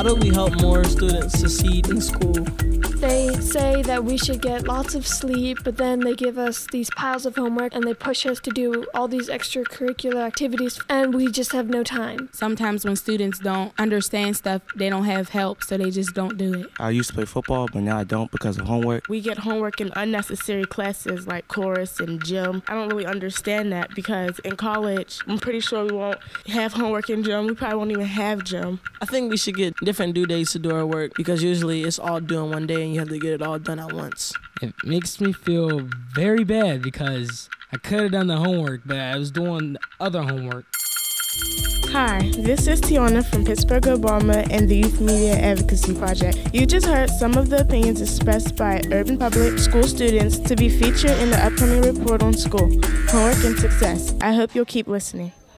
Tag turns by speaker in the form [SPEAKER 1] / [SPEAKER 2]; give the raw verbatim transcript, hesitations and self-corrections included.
[SPEAKER 1] How do we help more students succeed in school?
[SPEAKER 2] They say that we should get lots of sleep, but then they give us these piles of homework and they push us to do all these extracurricular activities, and we just have no time.
[SPEAKER 3] Sometimes when students don't understand stuff, they don't have help, so they just don't do it.
[SPEAKER 4] I used to play football, but now I don't because of homework.
[SPEAKER 5] We get homework in unnecessary classes like chorus and gym. I don't really understand that because in college, I'm pretty sure we won't have homework in gym. We probably won't even have gym.
[SPEAKER 1] I think we should get different due dates to do our work because usually it's all due in one day and you have to get it all done at once.
[SPEAKER 6] It makes me feel very bad because I could have done the homework, but I was doing other homework.
[SPEAKER 5] Hi, this is Tiana from Pittsburgh Obama and the Youth Media Advocacy Project. You just heard some of the opinions expressed by Urban Public School students to be featured in the upcoming report on school, homework, and success. I hope you'll keep listening.